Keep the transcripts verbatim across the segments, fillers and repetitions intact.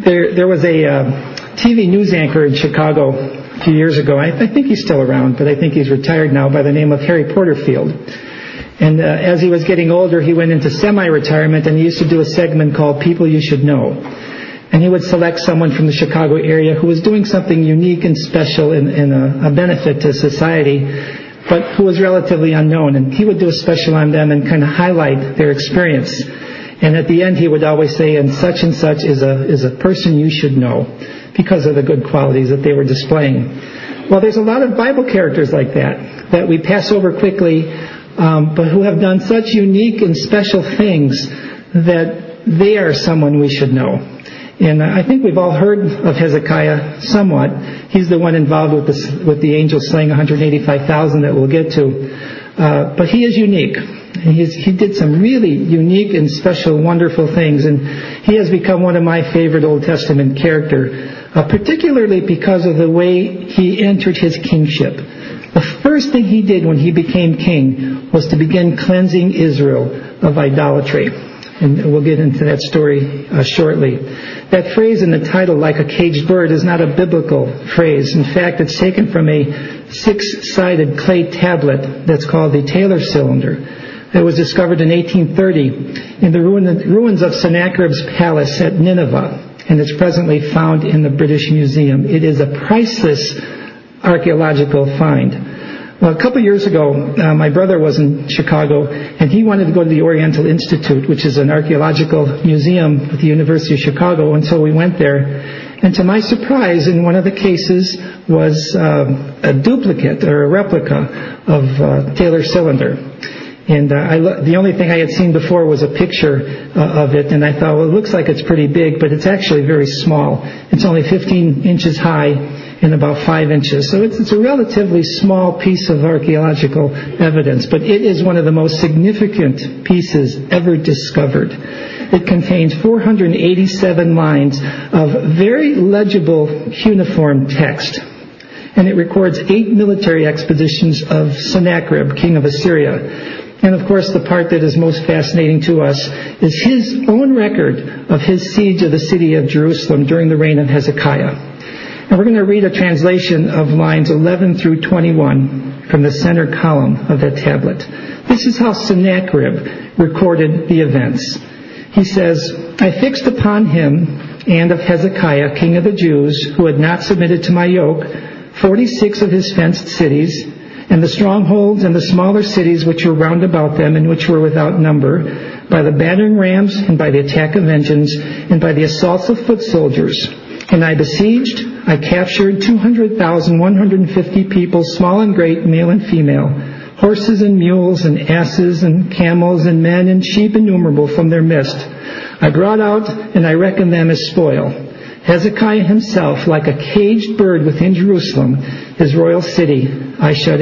there there was a uh, T V news anchor in Chicago a few years ago. I, I think he's still around, but I think he's retired now, by the name of Harry Porterfield. And uh, as he was getting older, he went into semi-retirement, and he used to do a segment called People You Should Know. And he would select someone from the Chicago area who was doing something unique and special and, and a, a benefit to society, but who was relatively unknown. And he would do a special on them and kind of highlight their experience. And at the end, he would always say, and such and such is a is a person you should know, because of the good qualities that they were displaying. Well, there's a lot of Bible characters like that, that we pass over quickly, um, but who have done such unique and special things that they are someone we should know. And I think we've all heard of Hezekiah somewhat. He's the one involved with the, with the angel slaying one hundred eighty-five thousand that we'll get to. Uh, but he is unique. He, is, he did some really unique and special, wonderful things. And he has become one of my favorite Old Testament characters, uh, particularly because of the way he entered his kingship. The first thing he did when he became king was to begin cleansing Israel of idolatry. And we'll get into that story uh, shortly. That phrase in the title, like a caged bird, is not a biblical phrase. In fact, it's taken from a six-sided clay tablet that's called the Taylor cylinder. It was discovered in eighteen thirty in the ruins of Sennacherib's palace at Nineveh, and it's presently found in the British Museum. It is a priceless archaeological find. Well, a couple of years ago, uh, my brother was in Chicago, and he wanted to go to the Oriental Institute, which is an archaeological museum at the University of Chicago, and so we went there. And to my surprise, in one of the cases was uh, a duplicate or a replica of uh, Taylor cylinder. And uh, I lo- the only thing I had seen before was a picture uh, of it, and I thought, well, it looks like it's pretty big, but it's actually very small. It's only fifteen inches high and about five inches. So it's, it's a relatively small piece of archaeological evidence, but it is one of the most significant pieces ever discovered. It contains four hundred eighty-seven lines of very legible cuneiform text. And it records eight military expeditions of Sennacherib, king of Assyria. And of course, the part that is most fascinating to us is his own record of his siege of the city of Jerusalem during the reign of Hezekiah. And we're going to read a translation of lines eleven through twenty-one from the center column of that tablet. This is how Sennacherib recorded the events. He says, I fixed upon him and of Hezekiah, king of the Jews, who had not submitted to my yoke, forty-six of his fenced cities, and the strongholds and the smaller cities which were round about them, and which were without number, by the battering rams, and by the attack of engines, and by the assaults of foot soldiers. And I besieged, I captured two hundred thousand one hundred fifty people, small and great, male and female, horses and mules and asses and camels and men and sheep innumerable from their midst. I brought out and I reckoned them as spoil. Hezekiah himself, like a caged bird within Jerusalem, his royal city, I shut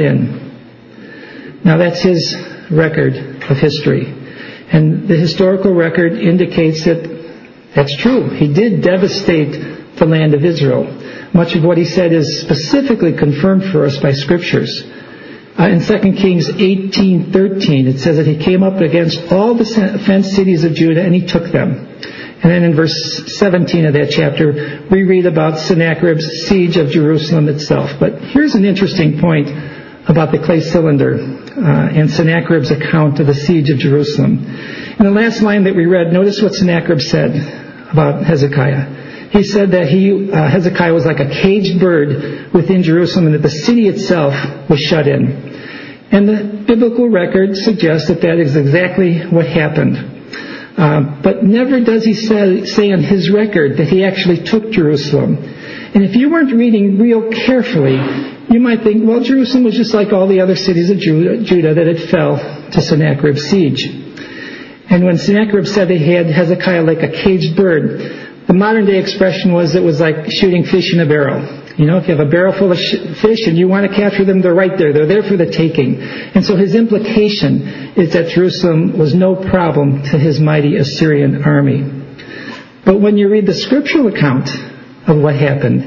in. Now that's his record of history. And the historical record indicates that that's true. He did devastate the land of Israel. Much of what he said is specifically confirmed for us by scriptures. Uh, in Second Kings eighteen thirteen, it says that he came up against all the fenced cities of Judah and he took them. And then in verse seventeen of that chapter, we read about Sennacherib's siege of Jerusalem itself. But here's an interesting point about the clay cylinder uh, and Sennacherib's account of the siege of Jerusalem. In the last line that we read, notice what Sennacherib said about Hezekiah. He said that he, uh, Hezekiah was like a caged bird within Jerusalem, and that the city itself was shut in. And the biblical record suggests that that is exactly what happened. Uh, but never does he say, say on his record that he actually took Jerusalem. And if you weren't reading real carefully, you might think, well, Jerusalem was just like all the other cities of Judah, Judah that it fell to Sennacherib's siege. And when Sennacherib said they had Hezekiah like a caged bird, the modern day expression was it was like shooting fish in a barrel. You know, if you have a barrel full of sh- fish and you want to capture them, they're right there. They're there for the taking. And so his implication is that Jerusalem was no problem to his mighty Assyrian army. But when you read the scriptural account of what happened,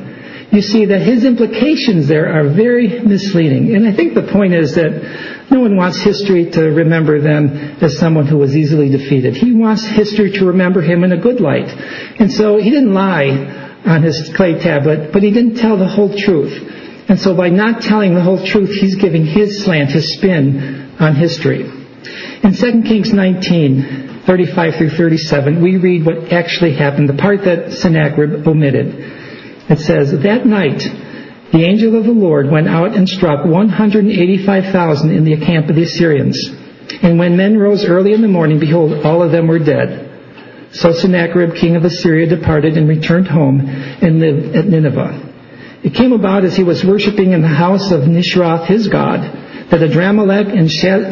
you see that his implications there are very misleading. And I think the point is that no one wants history to remember them as someone who was easily defeated. He wants history to remember him in a good light. And so he didn't lie on his clay tablet, but he didn't tell the whole truth. And so by not telling the whole truth, he's giving his slant, his spin on history. In Second Kings nineteen, thirty-five through thirty-seven, we read what actually happened, the part that Sennacherib omitted. It says, "That night the angel of the Lord went out and struck one hundred eighty-five thousand in the camp of the Assyrians. And when men rose early in the morning, behold, all of them were dead. So Sennacherib, king of Assyria, departed and returned home and lived at Nineveh. It came about as he was worshipping in the house of Nishroth, his god, that Adramelech and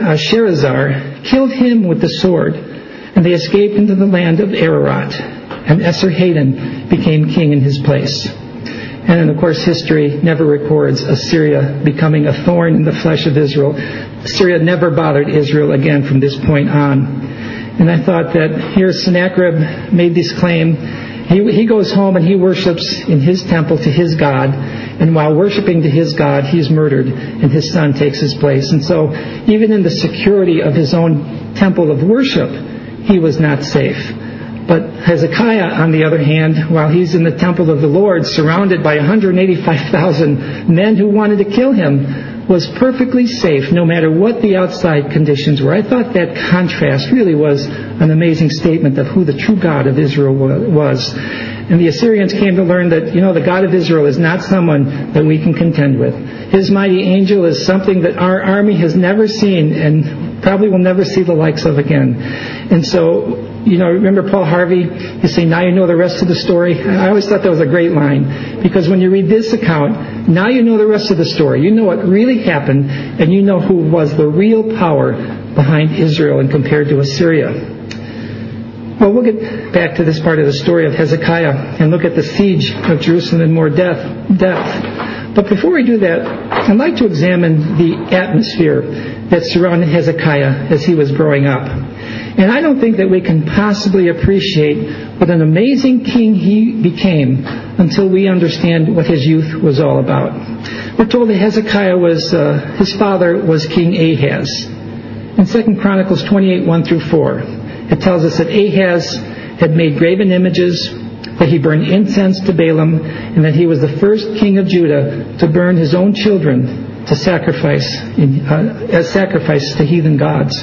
Sharezer killed him with the sword, and they escaped into the land of Ararat, and Esarhaddon became king in his place." And then, of course, history never records Assyria becoming a thorn in the flesh of Israel. Assyria never bothered Israel again from this point on. And I thought that here Sennacherib made this claim. He, he goes home and he worships in his temple to his God. And while worshiping to his God, he's murdered and his son takes his place. And so even in the security of his own temple of worship, he was not safe. But Hezekiah, on the other hand, while he's in the temple of the Lord, surrounded by one hundred eighty-five thousand men who wanted to kill him, was perfectly safe no matter what the outside conditions were. I thought that contrast really was an amazing statement of who the true God of Israel was. And the Assyrians came to learn that, you know, the God of Israel is not someone that we can contend with. His mighty angel is something that our army has never seen and probably will never see the likes of again. And so, you know, remember Paul Harvey? You say, "Now you know the rest of the story." I always thought that was a great line, because when you read this account, now you know the rest of the story. You know what really happened, and you know who was the real power behind Israel and compared to Assyria. Well, we'll get back to this part of the story of Hezekiah and look at the siege of Jerusalem in more depth. depth. But before we do that, I'd like to examine the atmosphere that surrounded Hezekiah as he was growing up. And I don't think that we can possibly appreciate what an amazing king he became until we understand what his youth was all about. We're told that Hezekiah was, uh, his father was King Ahaz. In Second Chronicles twenty-eight, one through four, it tells us that Ahaz had made graven images, that he burned incense to Balaam, and that he was the first king of Judah to burn his own children to sacrifice in, uh, as sacrifice to heathen gods.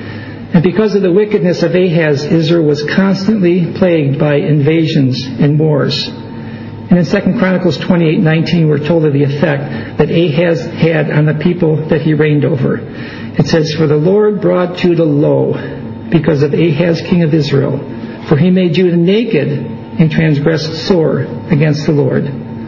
And because of the wickedness of Ahaz, Israel was constantly plagued by invasions and wars. And in Second Chronicles twenty-eight, nineteen, we're told of the effect that Ahaz had on the people that he reigned over. It says, "For the Lord brought Judah low because of Ahaz, king of Israel, for he made Judah naked and transgressed sore against the Lord."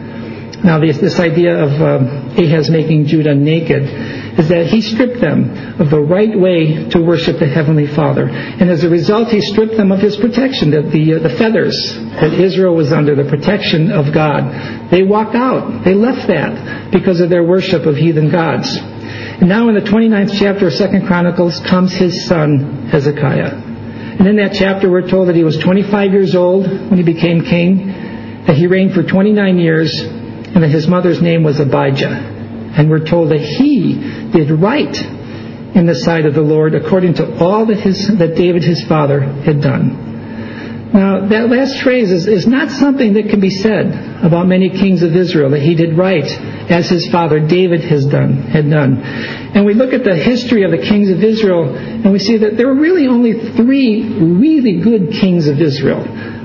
Now, this, this idea of um, Ahaz making Judah naked is that he stripped them of the right way to worship the Heavenly Father. And as a result, he stripped them of his protection, the, the, uh, the feathers that Israel was under, the protection of God. They walked out. They left that because of their worship of heathen gods. And now in the twenty-ninth chapter of Second Chronicles comes his son, Hezekiah. And in that chapter, we're told that he was twenty-five years old when he became king, that he reigned for twenty-nine years, and that his mother's name was Abijah. And we're told that he did right in the sight of the Lord according to all that his that David, his father, had done. Now, that last phrase is, is not something that can be said about many kings of Israel, that he did right as his father David has done, had done. And we look at the history of the kings of Israel, and we see that there were really only three really good kings of Israel.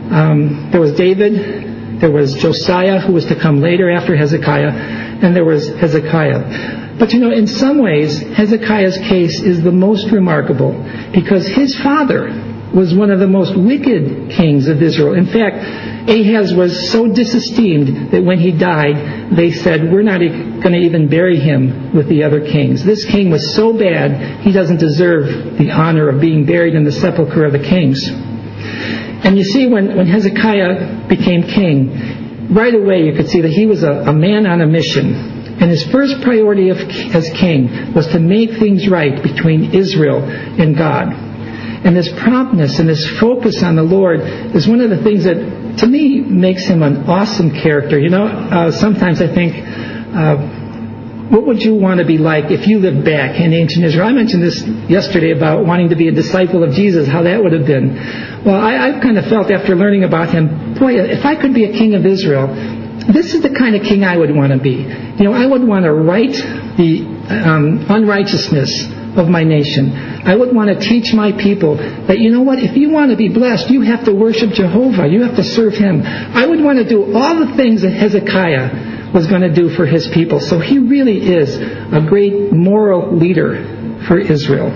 Um, there was David, there was Josiah, who was to come later after Hezekiah, and there was Hezekiah. But you know, in some ways, Hezekiah's case is the most remarkable because his father was one of the most wicked kings of Israel. In fact, Ahaz was so disesteemed that when he died, they said, "We're not going to even bury him with the other kings. This king was so bad, he doesn't deserve the honor of being buried in the sepulchre of the kings." And you see, when, when Hezekiah became king, right away you could see that he was a, a man on a mission. And his first priority of, as king was to make things right between Israel and God. And this promptness and this focus on the Lord is one of the things that, to me, makes him an awesome character. You know, uh, sometimes I think, uh, what would you want to be like if you lived back in ancient Israel? I mentioned this yesterday about wanting to be a disciple of Jesus, how that would have been. Well, I, I've kind of felt after learning about him, boy, if I could be a king of Israel, this is the kind of king I would want to be. You know, I would want to right the um, unrighteousness of my nation. I would want to teach my people that, you know what, if you want to be blessed, you have to worship Jehovah. You have to serve him. I would want to do all the things that Hezekiah was going to do for his people. So he really is a great moral leader for Israel.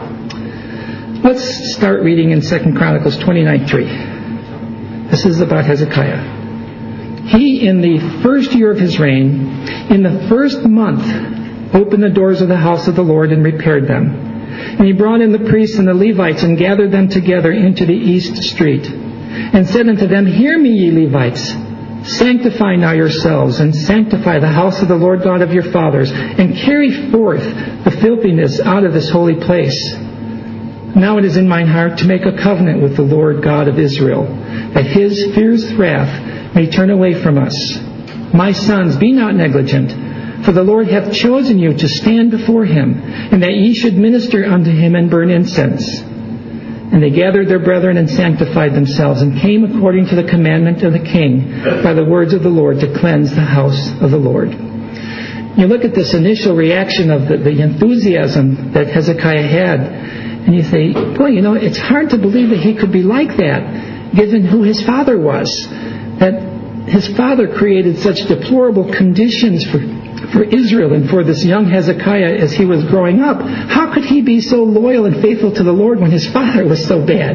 Let's start reading in Second Chronicles twenty-nine three. This is about Hezekiah. He, in the first year of his reign, in the first month, opened the doors of the house of the Lord and repaired them. And he brought in the priests and the Levites and gathered them together into the east street, and said unto them, Hear me, ye Levites. Sanctify now yourselves, and sanctify the house of the Lord God of your fathers, and carry forth the filthiness out of this holy place. Now it is in mine heart to make a covenant with the Lord God of Israel, that his fierce wrath may turn away from us. My sons, be not negligent, for the Lord hath chosen you to stand before him, and that ye should minister unto him and burn incense. And they gathered their brethren and sanctified themselves, and came according to the commandment of the king by the words of the Lord to cleanse the house of the Lord. You look at this initial reaction of the, the enthusiasm that Hezekiah had, and you say, boy, you know, it's hard to believe that he could be like that, given who his father was. That his father created such deplorable conditions for for Israel and for this young Hezekiah as he was growing up. How could he be so loyal and faithful to the Lord when his father was so bad?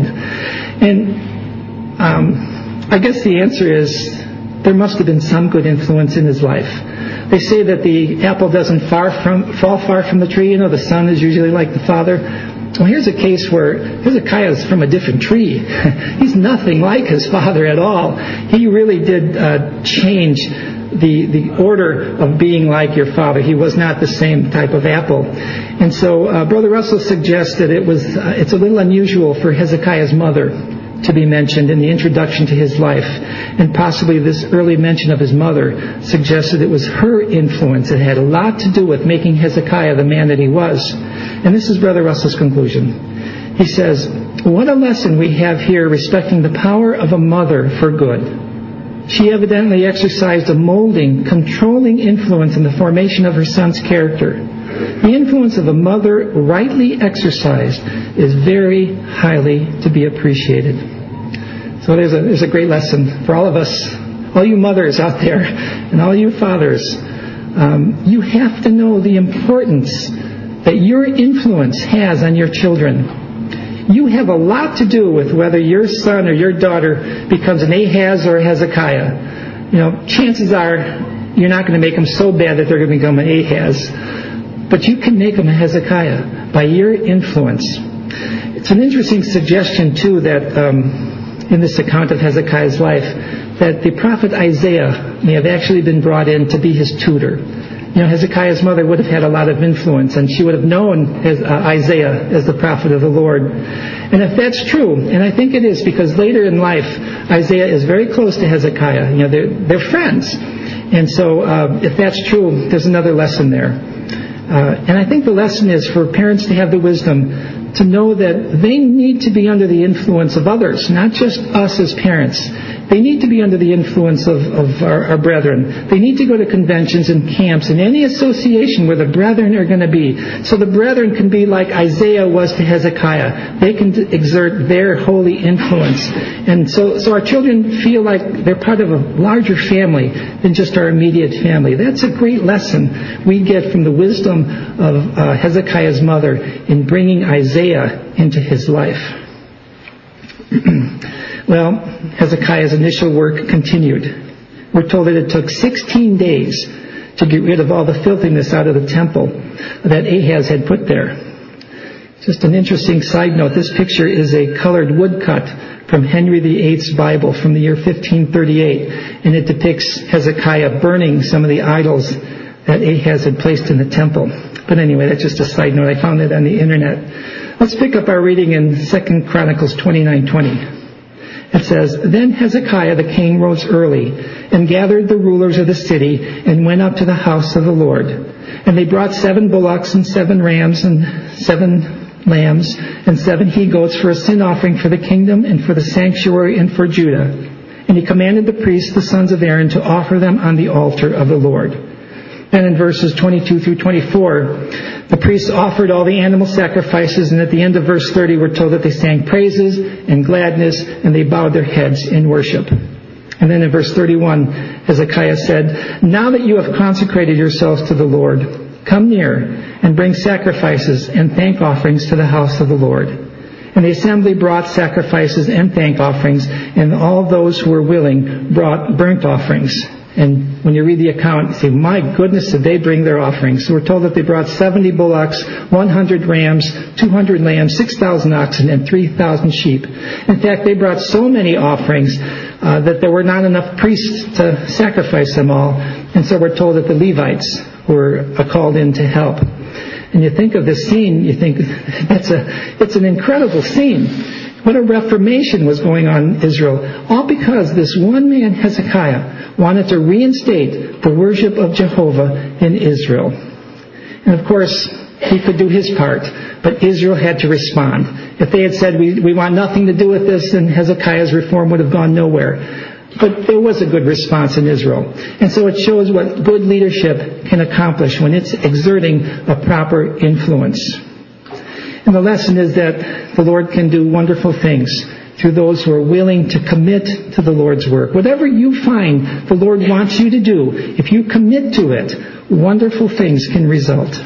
And um, I guess the answer is there must have been some good influence in his life. They say that the apple doesn't far from, fall far from the tree. You know, the son is usually like the father. Well, here's a case where Hezekiah is from a different tree. He's nothing like his father at all. He really did uh, change the the order of being like your father. He was not the same type of apple. And so uh, Brother Russell suggests that it was uh, it's a little unusual for Hezekiah's mother to be mentioned in the introduction to his life. And possibly this early mention of his mother suggested it was her influence that had a lot to do with making Hezekiah the man that he was. And this is Brother Russell's conclusion. He says, what a lesson we have here respecting the power of a mother for good. She evidently exercised a molding, controlling influence in the formation of her son's character. The influence of a mother rightly exercised is very highly to be appreciated. So there's a, there's a great lesson for all of us, all you mothers out there, and all you fathers. Um, you have to know the importance that your influence has on your children. You have a lot to do with whether your son or your daughter becomes an Ahaz or a Hezekiah. You know, chances are you're not going to make them so bad that they're going to become an Ahaz. But you can make them a Hezekiah by your influence. It's an interesting suggestion, too, that um, in this account of Hezekiah's life, that the prophet Isaiah may have actually been brought in to be his tutor. You know, Hezekiah's mother would have had a lot of influence, and she would have known as, uh, Isaiah as the prophet of the Lord. And if that's true, and I think it is, because later in life, Isaiah is very close to Hezekiah. You know, they're, they're friends. And so uh, if that's true, there's another lesson there. Uh, and I think the lesson is for parents to have the wisdom to know that they need to be under the influence of others, not just us as parents. They need to be under the influence of, of our, our brethren. They need to go to conventions and camps and any association where the brethren are going to be. So the brethren can be like Isaiah was to Hezekiah. They can exert their holy influence. And so, so our children feel like they're part of a larger family than just our immediate family. That's a great lesson we get from the wisdom of uh, Hezekiah's mother in bringing Isaiah into his life. Well, Hezekiah's initial work continued. We're told that it took sixteen days to get rid of all the filthiness out of the temple that Ahaz had put there. Just an interesting side note, this picture is a colored woodcut from Henry the Eighth's Bible from the year fifteen thirty-eight, and it depicts Hezekiah burning some of the idols that Ahaz had placed in the temple. But anyway, that's just a side note. I found it on the internet. Let's pick up our reading in Second Chronicles twenty-nine twenty. It says, Then Hezekiah the king rose early and gathered the rulers of the city and went up to the house of the Lord. And they brought seven bullocks and seven rams and seven lambs and seven he-goats for a sin offering for the kingdom and for the sanctuary and for Judah. And he commanded the priests, the sons of Aaron, to offer them on the altar of the Lord. Then in verses twenty-two through twenty-four, the priests offered all the animal sacrifices, and at the end of verse thirty, we're told that they sang praises and gladness, and they bowed their heads in worship. And then in verse thirty-one, Hezekiah said, Now that you have consecrated yourselves to the Lord, come near and bring sacrifices and thank offerings to the house of the Lord. And the assembly brought sacrifices and thank offerings, and all those who were willing brought burnt offerings. And when you read the account, you say, my goodness, did they bring their offerings? So we're told that they brought seventy bullocks, one hundred rams, two hundred lambs, six thousand oxen, and three thousand sheep. In fact, they brought so many offerings uh, that there were not enough priests to sacrifice them all. And so we're told that the Levites were uh, called in to help. And you think of this scene, you think, that's a, it's an incredible scene. What a reformation was going on in Israel, all because this one man, Hezekiah, wanted to reinstate the worship of Jehovah in Israel. And of course, he could do his part, but Israel had to respond. If they had said, we, we want nothing to do with this, then Hezekiah's reform would have gone nowhere. But there was a good response in Israel. And so it shows what good leadership can accomplish when it's exerting a proper influence. And the lesson is that the Lord can do wonderful things through those who are willing to commit to the Lord's work. Whatever you find the Lord wants you to do, if you commit to it, wonderful things can result.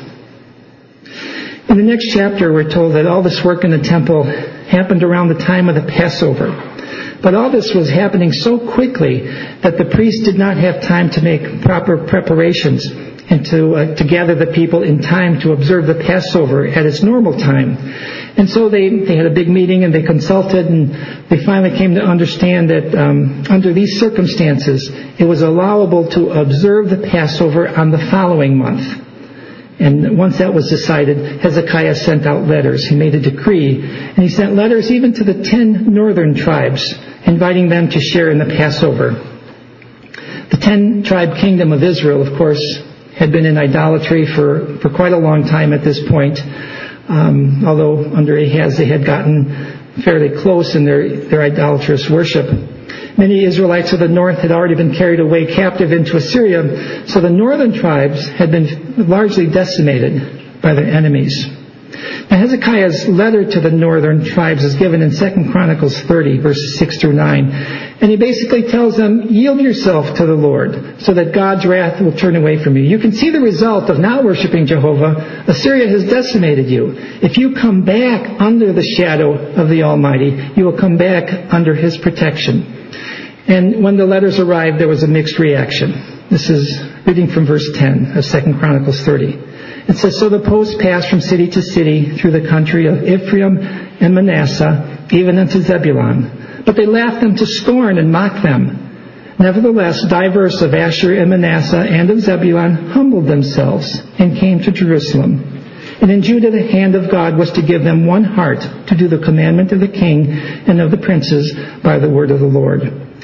In the next chapter, we're told that all this work in the temple happened around the time of the Passover. But all this was happening so quickly that the priests did not have time to make proper preparations and to, uh, to gather the people in time to observe the Passover at its normal time. And so they, they had a big meeting and they consulted, and they finally came to understand that um, under these circumstances, it was allowable to observe the Passover on the following month. And once that was decided, Hezekiah sent out letters. He made a decree, and he sent letters even to the ten northern tribes, inviting them to share in the Passover. The ten-tribe kingdom of Israel, of course, had been in idolatry for, for quite a long time at this point. Um, although under Ahaz they had gotten fairly close in their, their idolatrous worship. Many Israelites of the north had already been carried away captive into Assyria, so the northern tribes had been largely decimated by their enemies. Now Hezekiah's letter to the northern tribes is given in Second Chronicles thirty, verses six through nine. And he basically tells them, yield yourself to the Lord, so that God's wrath will turn away from you. You can see the result of not worshiping Jehovah. Assyria has decimated you. If you come back under the shadow of the Almighty, you will come back under His protection. And when the letters arrived, there was a mixed reaction. This is reading from verse ten of Second Chronicles thirty. It says, So the post passed from city to city through the country of Ephraim and Manasseh, even unto Zebulun. But they laughed them to scorn and mocked them. Nevertheless, divers of Asher and Manasseh and of Zebulun humbled themselves and came to Jerusalem. And in Judah the hand of God was to give them one heart to do the commandment of the king and of the princes by the word of the Lord.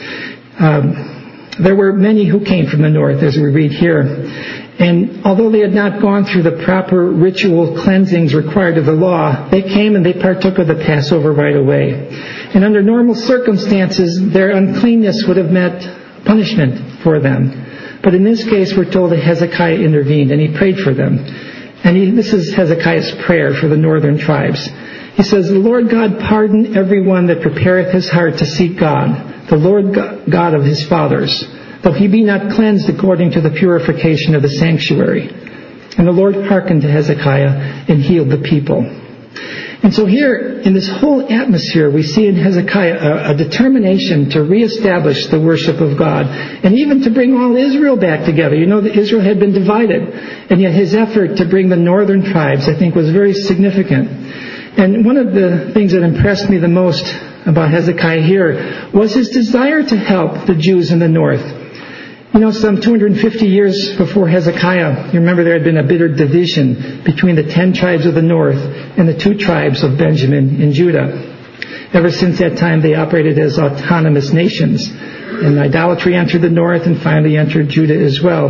Um, there were many who came from the north, as we read here. And although they had not gone through the proper ritual cleansings required of the law, they came and they partook of the Passover right away. And under normal circumstances, their uncleanness would have meant punishment for them. But in this case, we're told that Hezekiah intervened and he prayed for them. And he, this is Hezekiah's prayer for the northern tribes. He says, The Lord God pardon every one that prepareth his heart to seek God, the Lord God of his fathers, though he be not cleansed according to the purification of the sanctuary. And the Lord hearkened to Hezekiah and healed the people. And so here, in this whole atmosphere, we see in Hezekiah a, a determination to reestablish the worship of God, and even to bring all Israel back together. You know that Israel had been divided, and yet his effort to bring the northern tribes, I think, was very significant. And one of the things that impressed me the most about Hezekiah here was his desire to help the Jews in the north. You know, some two hundred fifty years before Hezekiah, you remember there had been a bitter division between the ten tribes of the north and the two tribes of Benjamin and Judah. Ever since that time, they operated as autonomous nations, and idolatry entered the north and finally entered Judah as well.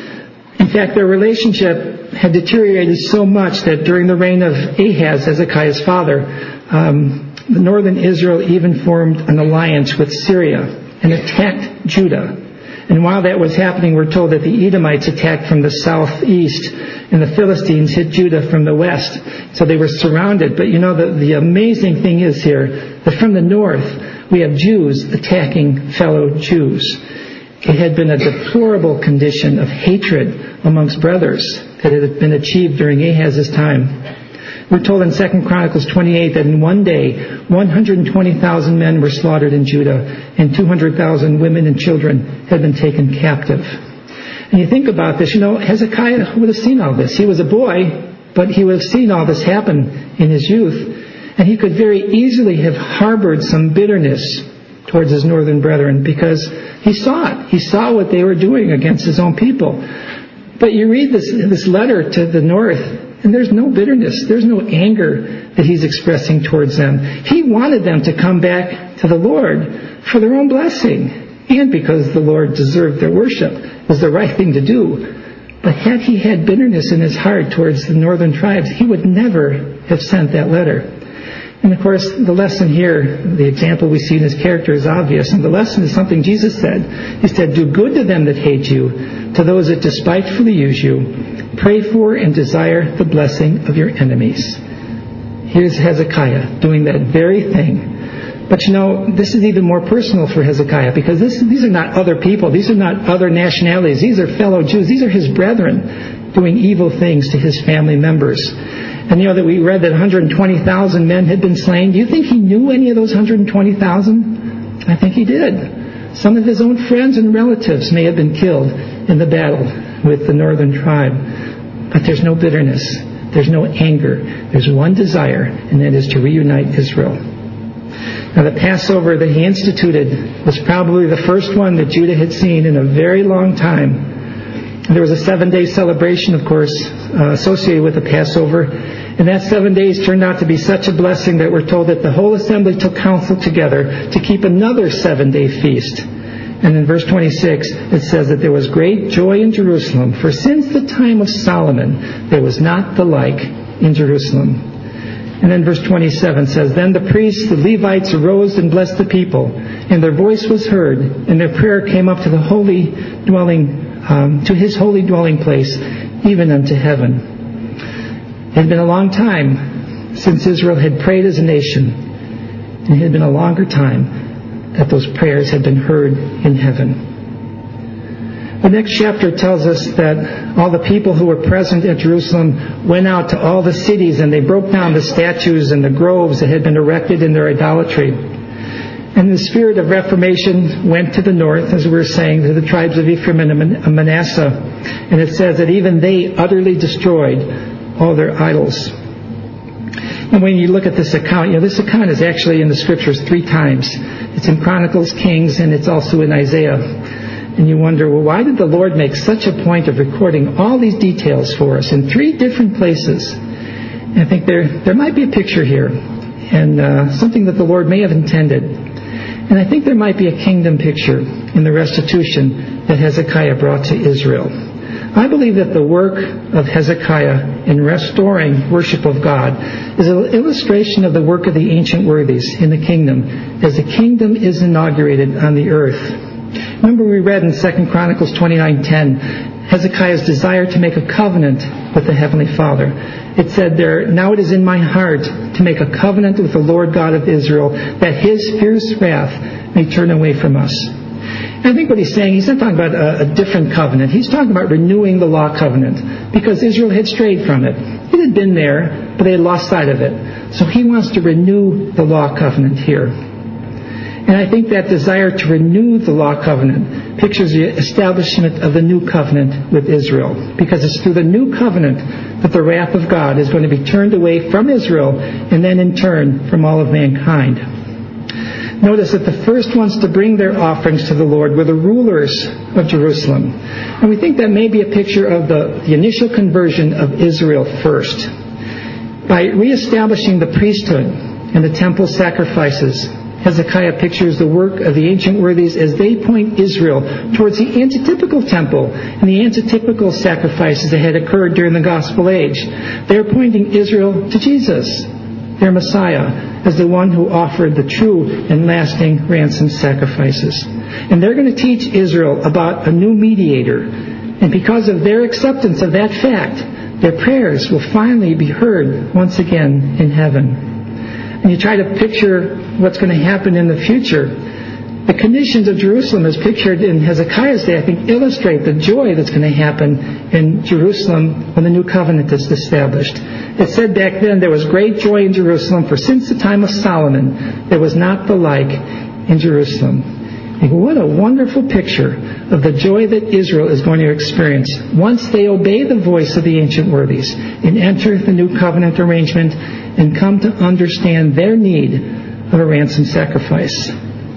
In fact, their relationship had deteriorated so much that during the reign of Ahaz, Hezekiah's father, um, the northern Israel even formed an alliance with Syria and attacked Judah. And while that was happening, we're told that the Edomites attacked from the southeast and the Philistines hit Judah from the west. So they were surrounded. But you know, the, the amazing thing is here that from the north, we have Jews attacking fellow Jews. It had been a deplorable condition of hatred amongst brothers that had been achieved during Ahaz's time. We're told in Second Chronicles twenty-eight that in one day, one hundred twenty thousand men were slaughtered in Judah, and two hundred thousand women and children had been taken captive. And you think about this, you know, Hezekiah would have seen all this. He was a boy, but he would have seen all this happen in his youth. And he could very easily have harbored some bitterness towards his northern brethren because he saw it. He saw what they were doing against his own people. But you read this, this letter to the north, and there's no bitterness. There's no anger that he's expressing towards them. He wanted them to come back to the Lord for their own blessing and because the Lord deserved their worship. It was the right thing to do. But had he had bitterness in his heart towards the northern tribes, he would never have sent that letter. And of course, the lesson here, the example we see in his character is obvious. And the lesson is something Jesus said. He said, "Do good to them that hate you, to those that despitefully use you. Pray for and desire the blessing of your enemies." Here's Hezekiah doing that very thing. But you know, this is even more personal for Hezekiah because this, these are not other people. These are not other nationalities. These are fellow Jews. These are his brethren doing evil things to his family members. And you know that we read that one hundred twenty thousand men had been slain. Do you think he knew any of those one hundred twenty thousand? I think he did. Some of his own friends and relatives may have been killed in the battle with the northern tribe. But there's no bitterness. There's no anger. There's one desire, and that is to reunite Israel. Now, the Passover that he instituted was probably the first one that Judah had seen in a very long time. There was a seven-day celebration, of course, uh, associated with the Passover. And that seven days turned out to be such a blessing that we're told that the whole assembly took counsel together to keep another seven-day feast. And in verse twenty-six, it says that there was great joy in Jerusalem, for since the time of Solomon, there was not the like in Jerusalem. And then verse twenty-seven says, "Then the priests, the Levites, arose and blessed the people, and their voice was heard, and their prayer came up to the holy dwelling Um, to his holy dwelling place, even unto heaven." It had been a long time since Israel had prayed as a nation, and it had been a longer time that those prayers had been heard in heaven. The next chapter tells us that all the people who were present at Jerusalem went out to all the cities, and they broke down the statues and the groves that had been erected in their idolatry. And the spirit of Reformation went to the north, as we were saying, to the tribes of Ephraim and Manasseh. And it says that even they utterly destroyed all their idols. And when you look at this account, you know, this account is actually in the Scriptures three times. It's in Chronicles, Kings, and it's also in Isaiah. And you wonder, well, why did the Lord make such a point of recording all these details for us in three different places? And I think there there might be a picture here, and uh, something that the Lord may have intended. And I think there might be a kingdom picture in the restitution that Hezekiah brought to Israel. I believe that the work of Hezekiah in restoring worship of God is an illustration of the work of the ancient worthies in the kingdom as the kingdom is inaugurated on the earth. Remember we read in Second Chronicles twenty-nine ten, Hezekiah's desire to make a covenant with the Heavenly Father. It said there, "Now it is in my heart to make a covenant with the Lord God of Israel, that his fierce wrath may turn away from us." And I think what he's saying, he's not talking about a, a different covenant. He's talking about renewing the law covenant, because Israel had strayed from it. It had been there, but they had lost sight of it. So he wants to renew the law covenant here. And I think that desire to renew the law covenant pictures the establishment of the new covenant with Israel. Because it's through the new covenant that the wrath of God is going to be turned away from Israel and then in turn from all of mankind. Notice that the first ones to bring their offerings to the Lord were the rulers of Jerusalem. And we think that may be a picture of the, the initial conversion of Israel first. By reestablishing the priesthood and the temple sacrifices, Hezekiah pictures the work of the ancient worthies as they point Israel towards the antitypical temple and the antitypical sacrifices that had occurred during the gospel age. They're pointing Israel to Jesus, their Messiah, as the one who offered the true and lasting ransom sacrifices. And they're going to teach Israel about a new mediator. And because of their acceptance of that fact, their prayers will finally be heard once again in heaven. And you try to picture what's going to happen in the future. The conditions of Jerusalem as pictured in Hezekiah's day, I think, illustrate the joy that's going to happen in Jerusalem when the new covenant is established. It said back then there was great joy in Jerusalem, for since the time of Solomon there was not the like in Jerusalem. And what a wonderful picture of the joy that Israel is going to experience once they obey the voice of the ancient worthies and enter the new covenant arrangement and come to understand their need of a ransom sacrifice.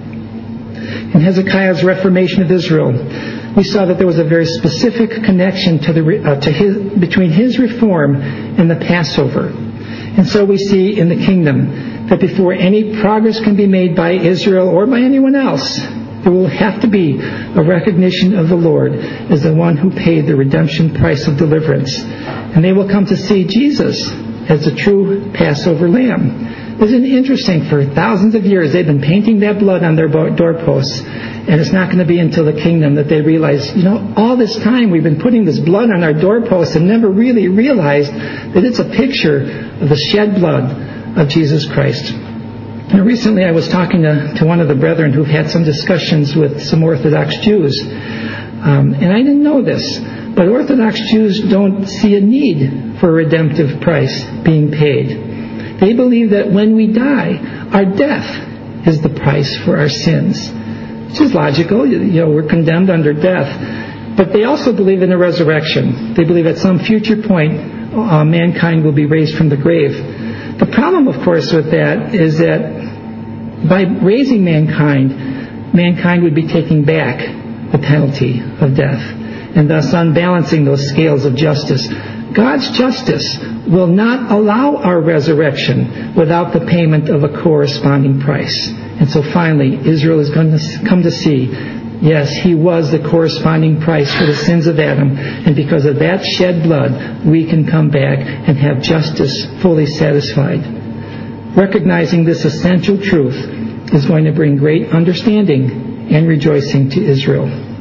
In Hezekiah's reformation of Israel, we saw that there was a very specific connection to the uh, to his, between his reform and the Passover. And so we see in the kingdom that before any progress can be made by Israel or by anyone else, there will have to be a recognition of the Lord as the one who paid the redemption price of deliverance. And they will come to see Jesus as the true Passover lamb. Isn't it interesting? For thousands of years they've been painting that blood on their doorposts, and it's not going to be until the kingdom that they realize, you know, all this time we've been putting this blood on our doorposts and never really realized that it's a picture of the shed blood of Jesus Christ. And recently I was talking to, to one of the brethren who had some discussions with some Orthodox Jews, um, and I didn't know this, but Orthodox Jews don't see a need for a redemptive price being paid. They believe that when we die, our death is the price for our sins. Which is logical. You know, we're condemned under death. But they also believe in a resurrection. They believe at some future point, uh, mankind will be raised from the grave. The problem, of course, with that is that by raising mankind, mankind would be taking back the penalty of death, and thus unbalancing those scales of justice. God's justice will not allow our resurrection without the payment of a corresponding price. And so finally, Israel is going to come to see, yes, he was the corresponding price for the sins of Adam, and because of that shed blood, we can come back and have justice fully satisfied. Recognizing this essential truth is going to bring great understanding and rejoicing to Israel.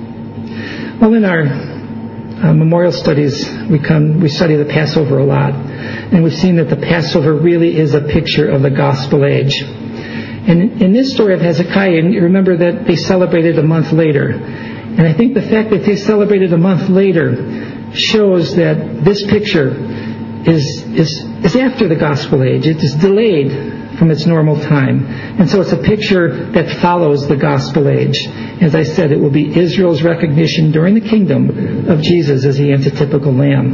Well, in our Uh, memorial studies, we come, we study the Passover a lot, and we've seen that the Passover really is a picture of the gospel age. And in this story of Hezekiah, you remember that they celebrated a month later. And I think the fact that they celebrated a month later shows that this picture is is is after the gospel age. It is delayed from its normal time. And so it's a picture that follows the gospel age. As I said, it will be Israel's recognition during the kingdom of Jesus as the antitypical lamb.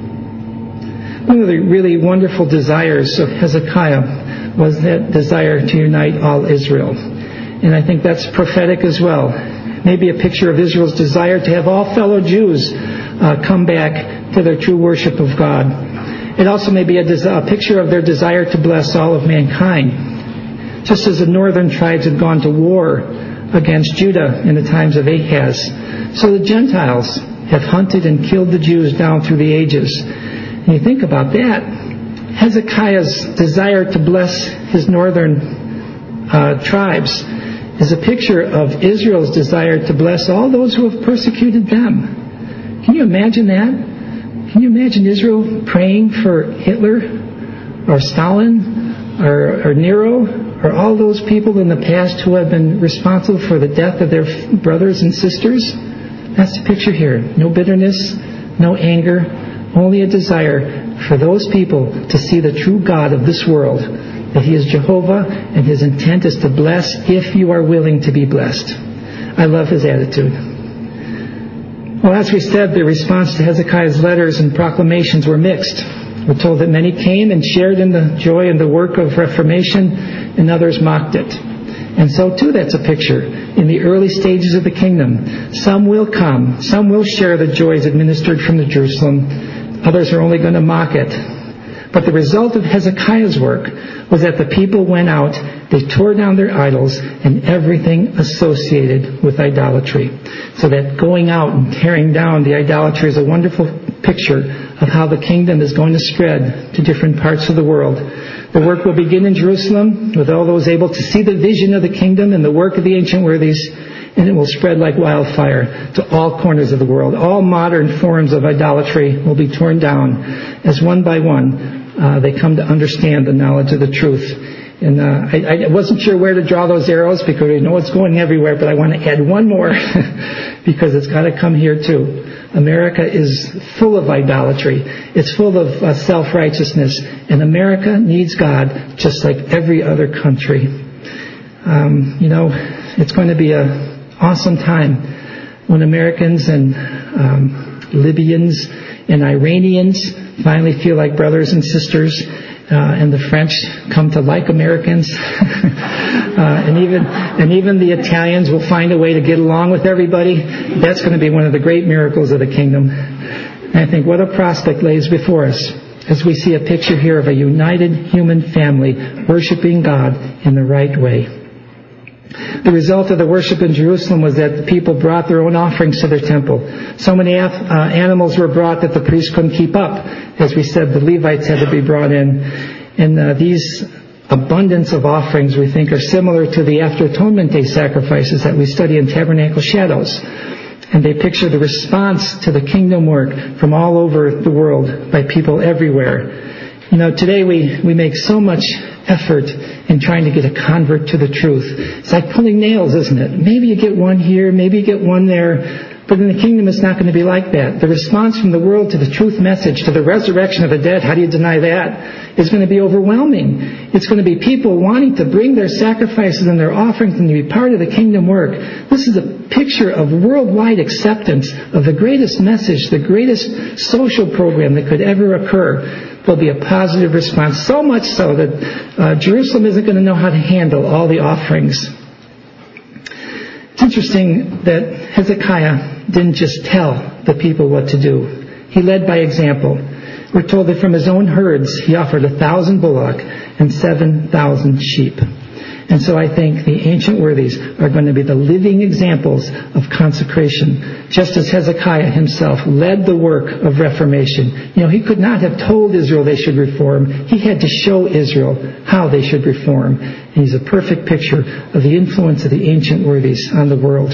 One of the really wonderful desires of Hezekiah was that desire to unite all Israel. And I think that's prophetic as well. Maybe a picture of Israel's desire to have all fellow Jews uh, come back to their true worship of God. It also may be a, des- a picture of their desire to bless all of mankind. Just as the northern tribes had gone to war against Judah in the times of Ahaz, so the Gentiles have hunted and killed the Jews down through the ages. And you think about that, Hezekiah's desire to bless his northern uh, tribes is a picture of Israel's desire to bless all those who have persecuted them. Can you imagine that? Can you imagine Israel praying for Hitler or Stalin or, or Nero or all those people in the past who have been responsible for the death of their brothers and sisters? That's the picture here. No bitterness, no anger, only a desire for those people to see the true God of this world, that he is Jehovah and his intent is to bless if you are willing to be blessed. I love his attitude. Well, as we said, the response to Hezekiah's letters and proclamations were mixed. We're told that many came and shared in the joy and the work of Reformation, and others mocked it. And so, too, that's a picture. In the early stages of the kingdom, some will come. Some will share the joys administered from the Jerusalem. Others are only going to mock it. But the result of Hezekiah's work was that the people went out, they tore down their idols and everything associated with idolatry. So that going out and tearing down the idolatry is a wonderful picture of how the kingdom is going to spread to different parts of the world. The work will begin in Jerusalem with all those able to see the vision of the kingdom and the work of the ancient worthies, and it will spread like wildfire to all corners of the world. All modern forms of idolatry will be torn down as one by one uh, they come to understand the knowledge of the truth. And uh, I, I wasn't sure where to draw those arrows because we know it's going everywhere, but I want to add one more because it's got to come here too. America is full of idolatry. It's full of uh, self-righteousness. And America needs God just like every other country. Um, you know, it's going to be an awesome time when Americans and um, Libyans and Iranians finally feel like brothers and sisters. Uh, and the French come to like Americans, uh, and even and even the Italians will find a way to get along with everybody. That's going to be one of the great miracles of the kingdom. And I think what a prospect lays before us as we see a picture here of a united human family worshiping God in the right way. The result of the worship in Jerusalem was that the people brought their own offerings to their temple. So many uh, animals were brought that the priests couldn't keep up. As we said, the Levites had to be brought in. And uh, these abundance of offerings, we think, are similar to the After Atonement Day sacrifices that we study in Tabernacle Shadows. And they picture the response to the kingdom work from all over the world by people everywhere. You know, today we, we make so much effort in trying to get a convert to the truth. It's like pulling nails, isn't it? Maybe you get one here, maybe you get one there. But in the kingdom, it's not going to be like that. The response from the world to the truth message, to the resurrection of the dead, how do you deny that, is going to be overwhelming. It's going to be people wanting to bring their sacrifices and their offerings and to be part of the kingdom work. This is a picture of worldwide acceptance of the greatest message, the greatest social program that could ever occur. There'll be a positive response, so much so that uh, Jerusalem isn't going to know how to handle all the offerings. It's interesting that Hezekiah didn't just tell the people what to do. He led by example. We're told that from his own herds, he offered a thousand bullock and seven thousand sheep. And so I think the ancient worthies are going to be the living examples of consecration, just as Hezekiah himself led the work of reformation. You know, he could not have told Israel they should reform. He had to show Israel how they should reform. And he's a perfect picture of the influence of the ancient worthies on the world.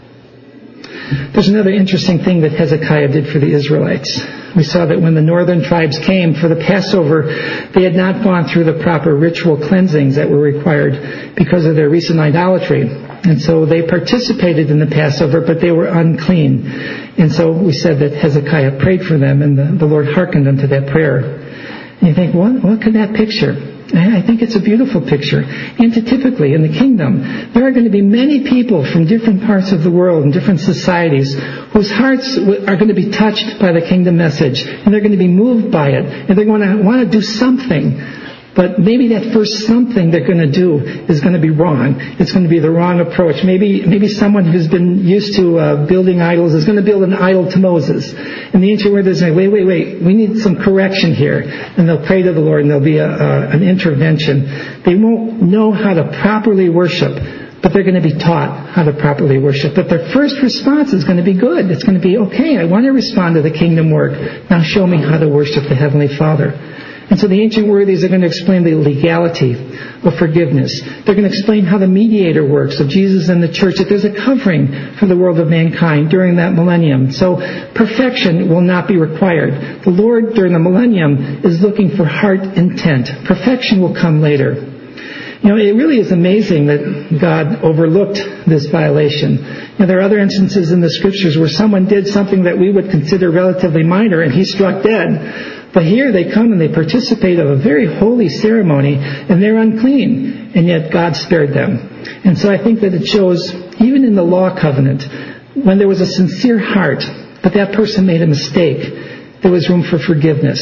There's another interesting thing that Hezekiah did for the Israelites. We saw that when the northern tribes came for the Passover, they had not gone through the proper ritual cleansings that were required because of their recent idolatry. And so they participated in the Passover, but they were unclean. And so we said that Hezekiah prayed for them, and the, the Lord hearkened unto that prayer. And you think, what, what could that picture? I think it's a beautiful picture. Antitypically, in the kingdom, there are going to be many people from different parts of the world and different societies whose hearts are going to be touched by the kingdom message, and they're going to be moved by it, and they're going to want to do something. But maybe that first something they're going to do is going to be wrong. It's going to be the wrong approach. Maybe maybe someone who's been used to uh, building idols is going to build an idol to Moses. And the ancient word is saying, wait, wait, wait, we need some correction here. And they'll pray to the Lord, and there'll be a, a, an intervention. They won't know how to properly worship, but they're going to be taught how to properly worship. But their first response is going to be good. It's going to be, okay, I want to respond to the kingdom work. Now show me how to worship the Heavenly Father. And so the ancient worthies are going to explain the legality of forgiveness. They're going to explain how the mediator works of Jesus and the church, that there's a covering for the world of mankind during that millennium. So perfection will not be required. The Lord during the millennium is looking for heart intent. Perfection will come later. You know, it really is amazing that God overlooked this violation. You know, there are other instances in the scriptures where someone did something that we would consider relatively minor and he struck dead. But here they come and they participate of a very holy ceremony, and they're unclean, and yet God spared them. And so I think that it shows, even in the law covenant, when there was a sincere heart, but that person made a mistake, there was room for forgiveness.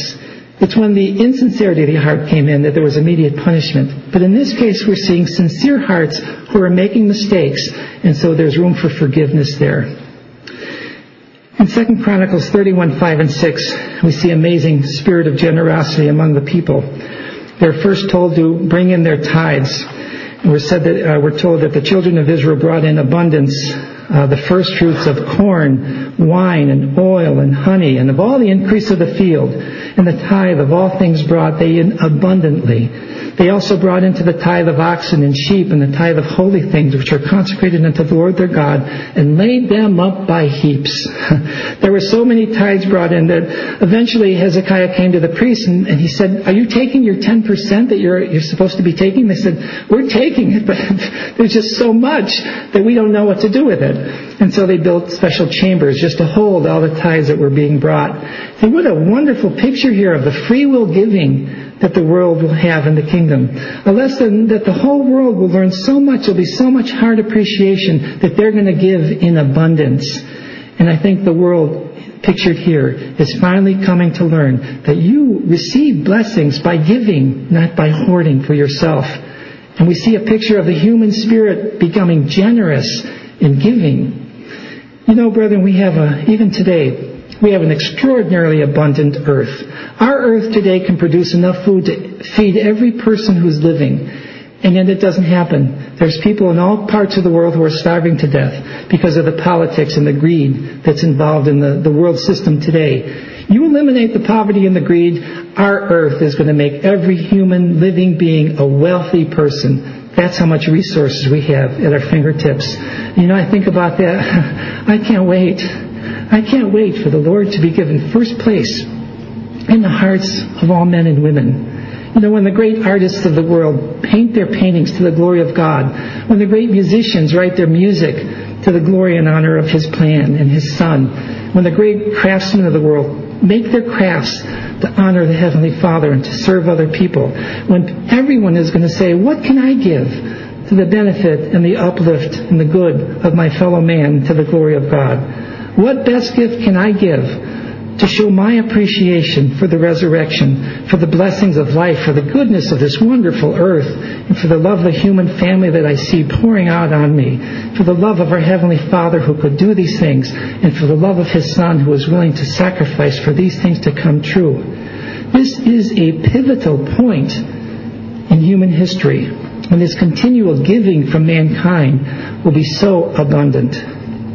It's when the insincerity of the heart came in that there was immediate punishment. But in this case, we're seeing sincere hearts who are making mistakes, and so there's room for forgiveness there. In Second Chronicles thirty-one, five and six, we see amazing spirit of generosity among the people. They're first told to bring in their tithes. And we're, said that, uh, we're told that the children of Israel brought in abundance, uh, the first fruits of corn, wine, and oil, and honey, and of all the increase of the field, and the tithe of all things brought they in abundantly. They also brought into the tithe of oxen and sheep, and the tithe of holy things which are consecrated unto the Lord their God, and laid them up by heaps. There were so many tithes brought in that eventually Hezekiah came to the priest, and, and he said, "Are you taking your ten percent that you're you're supposed to be taking?" They said, "We're taking it, but there's just so much that we don't know what to do with it." And so they built special chambers just to hold all the tithes that were being brought. And what a wonderful picture here of the free will giving that the world will have in the kingdom. A lesson that the whole world will learn so much. There'll be so much heart appreciation that they're going to give in abundance. And I think the world pictured here is finally coming to learn that you receive blessings by giving, not by hoarding for yourself. And we see a picture of the human spirit becoming generous in giving. You know, brethren, we have a, even today, we have an extraordinarily abundant earth. Our earth today can produce enough food to feed every person who's living. And yet it doesn't happen. There's people in all parts of the world who are starving to death because of the politics and the greed that's involved in the, the world system today. You eliminate the poverty and the greed, our earth is going to make every human living being a wealthy person. That's how much resources we have at our fingertips. You know, I think about that. I can't wait. I can't wait for the Lord to be given first place in the hearts of all men and women. You know, when the great artists of the world paint their paintings to the glory of God, when the great musicians write their music to the glory and honor of His plan and His Son, when the great craftsmen of the world make their crafts to honor the Heavenly Father and to serve other people, when everyone is going to say, "What can I give to the benefit and the uplift and the good of my fellow man to the glory of God? What best gift can I give to show my appreciation for the resurrection, for the blessings of life, for the goodness of this wonderful earth, and for the love of the human family that I see pouring out on me, for the love of our Heavenly Father who could do these things, and for the love of His Son who was willing to sacrifice for these things to come true." This is a pivotal point in human history, when this continual giving from mankind will be so abundant.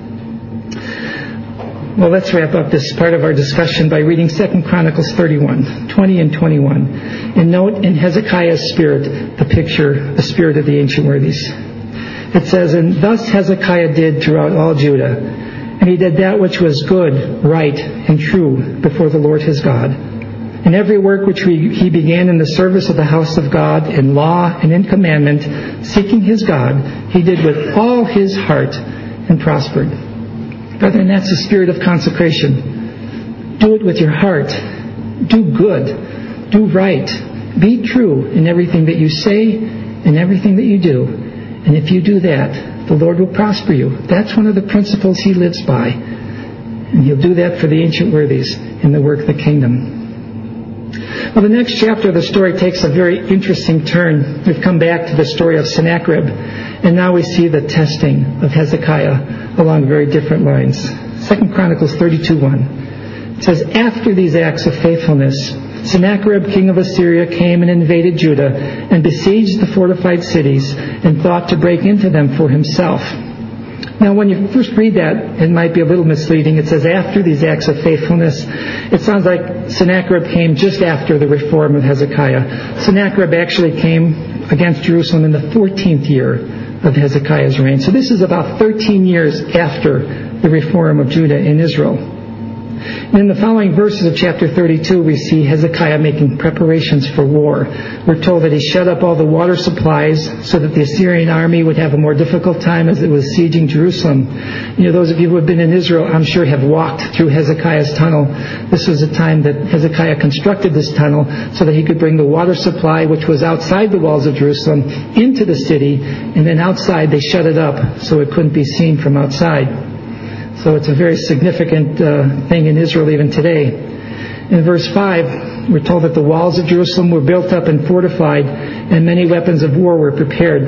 Well, let's wrap up this part of our discussion by reading Second Chronicles thirty-one, twenty and twenty-one. And note in Hezekiah's spirit the picture, the spirit of the ancient worthies. It says, "And thus Hezekiah did throughout all Judah, and he did that which was good, right, and true before the Lord his God. And every work which he began in the service of the house of God, in law and in commandment, seeking his God, he did with all his heart and prospered." Brethren, that's the spirit of consecration. Do it with your heart. Do good. Do right. Be true in everything that you say and everything that you do. And if you do that, the Lord will prosper you. That's one of the principles He lives by. And He'll do that for the ancient worthies in the work of the kingdom. Well, the next chapter of the story takes a very interesting turn. We've come back to the story of Sennacherib, and now we see the testing of Hezekiah along very different lines. Second Chronicles thirty-two one. It says, "After these acts of faithfulness, Sennacherib, king of Assyria, came and invaded Judah and besieged the fortified cities and thought to break into them for himself." Now, when you first read that, it might be a little misleading. It says, "after these acts of faithfulness." It sounds like Sennacherib came just after the reform of Hezekiah. Sennacherib actually came against Jerusalem in the fourteenth year of Hezekiah's reign. So this is about thirteen years after the reform of Judah in Israel. And in the following verses of chapter thirty-two, we see Hezekiah making preparations for war. We're told that he shut up all the water supplies so that the Assyrian army would have a more difficult time as it was sieging Jerusalem. You know, those of you who have been in Israel, I'm sure, have walked through Hezekiah's tunnel. This was a time that Hezekiah constructed this tunnel so that he could bring the water supply, which was outside the walls of Jerusalem, into the city, and then outside they shut it up so it couldn't be seen from outside. So it's a very significant uh, thing in Israel even today. In verse five, We're told that the walls of Jerusalem were built up and fortified, and many weapons of war were prepared.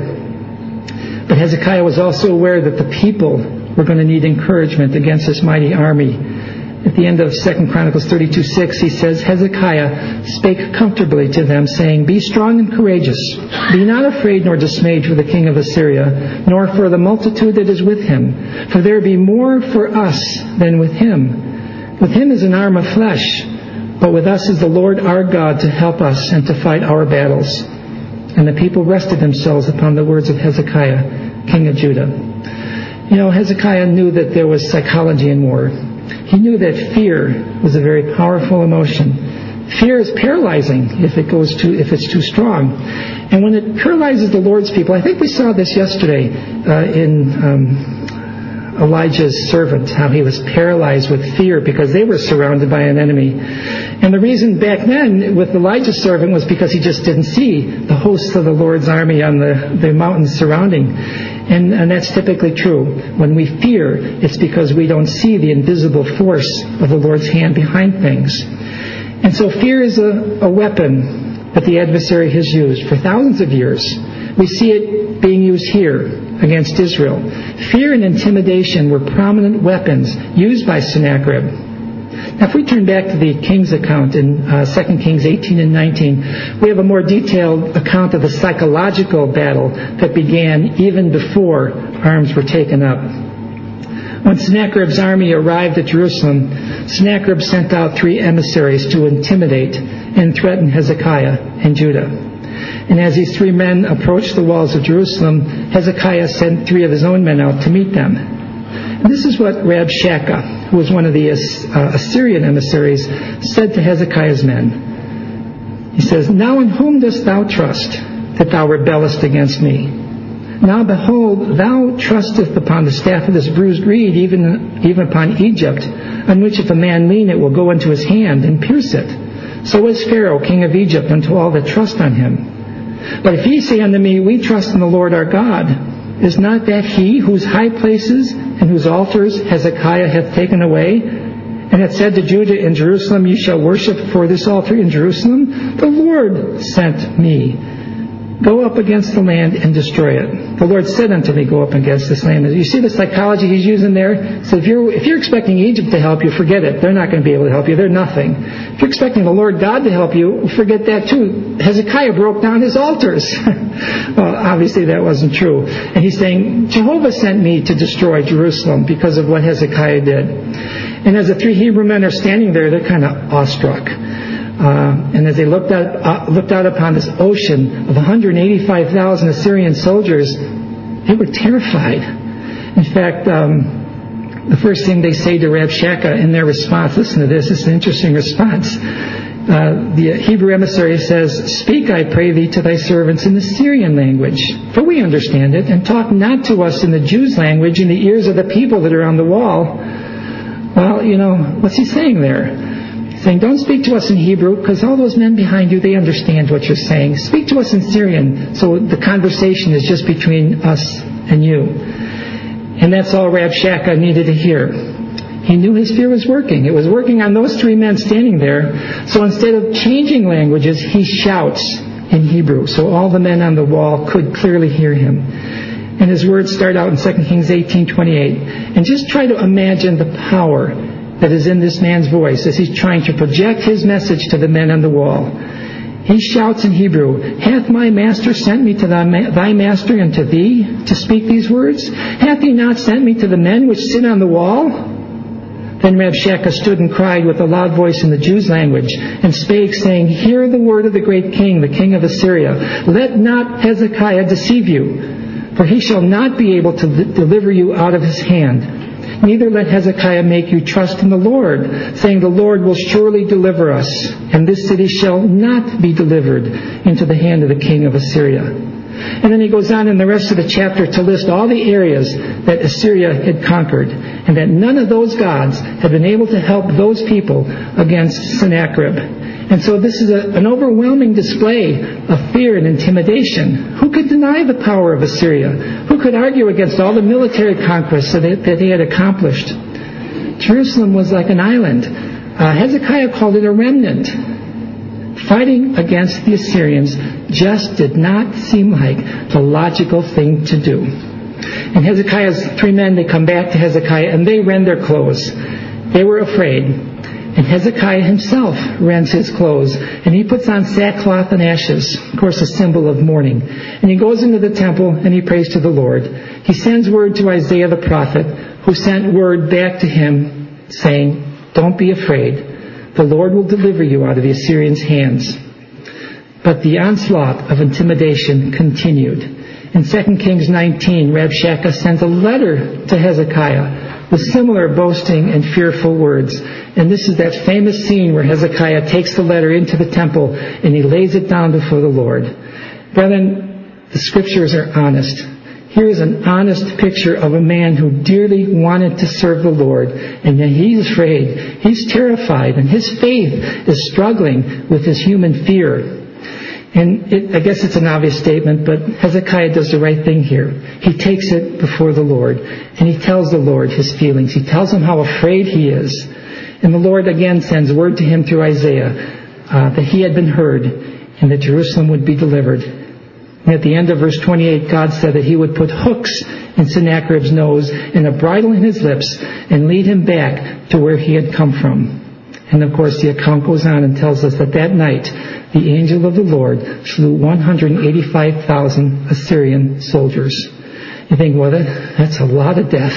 But Hezekiah was also aware that the people were going to need encouragement against this mighty army. At the end of Second Chronicles thirty-two six, he says, Hezekiah spake comfortably to them, saying, Be strong and courageous. Be not afraid nor dismayed for the king of Assyria, nor for the multitude that is with him. For there be more for us than with him. With him is an arm of flesh, but with us is the Lord our God to help us and to fight our battles. And the people rested themselves upon the words of Hezekiah, king of Judah. You know, Hezekiah knew that there was psychology in war. He knew that fear was a very powerful emotion. Fear is paralyzing if it goes too, if it's too strong. And when it paralyzes the Lord's people, I think we saw this yesterday uh, in um, Elijah's servant, how he was paralyzed with fear because they were surrounded by an enemy. And the reason back then with Elijah's servant was because he just didn't see the hosts of the Lord's army on the, the mountains surrounding. And, and that's typically true. When we fear, it's because we don't see the invisible force of the Lord's hand behind things. And so fear is a, a weapon that the adversary has used for thousands of years. We see it being used here against Israel. Fear and intimidation were prominent weapons used by Sennacherib. Now, if we turn back to the King's account in uh, Second Kings eighteen and nineteen, we have a more detailed account of the psychological battle that began even before arms were taken up. When Sennacherib's army arrived at Jerusalem, Sennacherib sent out three emissaries to intimidate and threaten Hezekiah and Judah. And as these three men approached the walls of Jerusalem, Hezekiah sent three of his own men out to meet them. And this is what Rabshakeh, who was one of the uh, Assyrian emissaries, said to Hezekiah's men. He says, Now in whom dost thou trust, that thou rebellest against me? Now behold, thou trustest upon the staff of this bruised reed, even, even upon Egypt, on which if a man lean, it will go into his hand and pierce it. So is Pharaoh, king of Egypt, unto all that trust on him. But if ye say unto me, We trust in the Lord our God, is not that he whose high places and whose altars Hezekiah hath taken away, and hath said to Judah and Jerusalem, Ye shall worship for this altar in Jerusalem? The Lord sent me. Go up against the land and destroy it. The Lord said unto me, Go up against this land. You see the psychology he's using there? So if you're, if you're expecting Egypt to help you, forget it. They're not going to be able to help you. They're nothing. If you're expecting the Lord God to help you, forget that too. Hezekiah broke down his altars. Well, obviously that wasn't true. And he's saying, Jehovah sent me to destroy Jerusalem because of what Hezekiah did. And as the three Hebrew men are standing there, they're kind of awestruck. Uh, and as they looked out, uh, looked out upon this ocean of one hundred eighty-five thousand Assyrian soldiers, they were terrified. In fact, um, the first thing they say to Rabshakeh in their response, listen to this, this is an interesting response. Uh, the Hebrew emissary says, Speak, I pray thee, to thy servants in the Syrian language, for we understand it, and talk not to us in the Jews' language in the ears of the people that are on the wall. Well, you know, what's he saying there? Saying, don't speak to us in Hebrew, because all those men behind you, they understand what you're saying. Speak to us in Syrian, so the conversation is just between us and you. And that's all Rabshakeh needed to hear. He knew his fear was working. It was working on those three men standing there. So instead of changing languages, he shouts in Hebrew, so all the men on the wall could clearly hear him. And his words start out in Second Kings eighteen twenty-eight. And just try to imagine the power that is in this man's voice as he's trying to project his message to the men on the wall. He shouts in Hebrew, Hath my master sent me to thy, ma- thy master and to thee to speak these words? Hath he not sent me to the men which sit on the wall? Then Rabshakeh stood and cried with a loud voice in the Jews' language, and spake, saying, Hear the word of the great king, the king of Assyria. Let not Hezekiah deceive you, for he shall not be able to li- deliver you out of his hand. Neither let Hezekiah make you trust in the Lord, saying, The Lord will surely deliver us, and this city shall not be delivered into the hand of the king of Assyria. And then he goes on in the rest of the chapter to list all the areas that Assyria had conquered, and that none of those gods had been able to help those people against Sennacherib. And so this is a, an overwhelming display of fear and intimidation. Who could deny the power of Assyria? Who could argue against all the military conquests that, it, that they had accomplished? Jerusalem was like an island. Uh, Hezekiah called it a remnant. fighting against the Assyrians just did not seem like the logical thing to do. And Hezekiah's three men, they come back to Hezekiah and they rend their clothes. They were afraid. And Hezekiah himself rends his clothes, and he puts on sackcloth and ashes, of course a symbol of mourning. And he goes into the temple and he prays to the Lord. He sends word to Isaiah the prophet, who sent word back to him saying, "Don't be afraid. The Lord will deliver you out of the Assyrians' hands." But the onslaught of intimidation continued. In Second Kings nineteen, Rabshakeh sends a letter to Hezekiah with similar boasting and fearful words. And this is that famous scene where Hezekiah takes the letter into the temple and he lays it down before the Lord. Brethren, the scriptures are honest. Here is an honest picture of a man who dearly wanted to serve the Lord, and yet he's afraid, he's terrified, and his faith is struggling with his human fear. And it, I guess it's an obvious statement, but Hezekiah does the right thing here. He takes it before the Lord, and he tells the Lord his feelings. He tells him how afraid he is. And the Lord again sends word to him through Isaiah uh, that he had been heard and that Jerusalem would be delivered. And at the end of verse twenty-eight, God said that he would put hooks in Sennacherib's nose and a bridle in his lips and lead him back to where he had come from. And of course, the account goes on and tells us that that night, the angel of the Lord slew one hundred eighty-five thousand Assyrian soldiers. You think, well, that, that's a lot of death.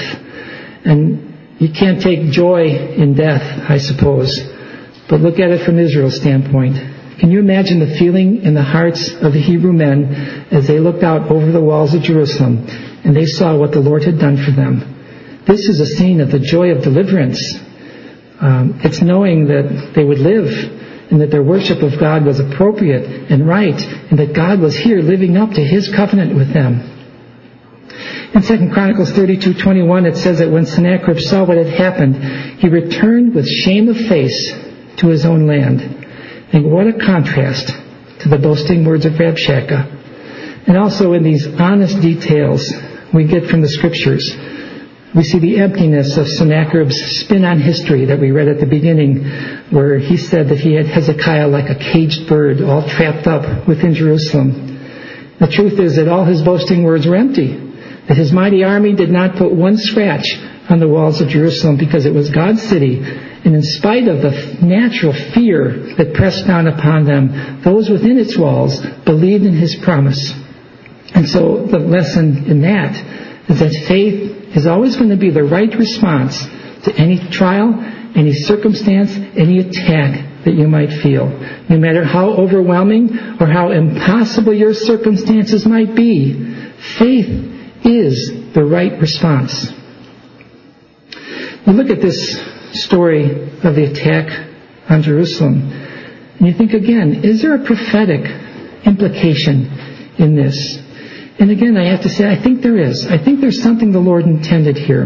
And you can't take joy in death, I suppose. But look at it from Israel's standpoint. Can you imagine the feeling in the hearts of the Hebrew men as they looked out over the walls of Jerusalem and they saw what the Lord had done for them? This is a scene of the joy of deliverance. Um, it's knowing that they would live and that their worship of God was appropriate and right, and that God was here living up to his covenant with them. In Second Chronicles thirty-two twenty-one, it says that when Sennacherib saw what had happened, he returned with shame of face to his own land. And what a contrast to the boasting words of Rabshakeh. And also in these honest details we get from the scriptures, we see the emptiness of Sennacherib's spin on history that we read at the beginning, where he said that he had Hezekiah like a caged bird, all trapped up within Jerusalem. The truth is that all his boasting words were empty, that his mighty army did not put one scratch on the walls of Jerusalem because it was God's city. And in spite of the natural fear that pressed down upon them, those within its walls believed in his promise. And so the lesson in that is that faith is always going to be the right response to any trial, any circumstance, any attack that you might feel. No matter how overwhelming or how impossible your circumstances might be, faith is the right response. Now look at this story of the attack on Jerusalem, and you think again, is there a prophetic implication in this? And again, I have to say, I think there is. I think there's something the Lord intended here.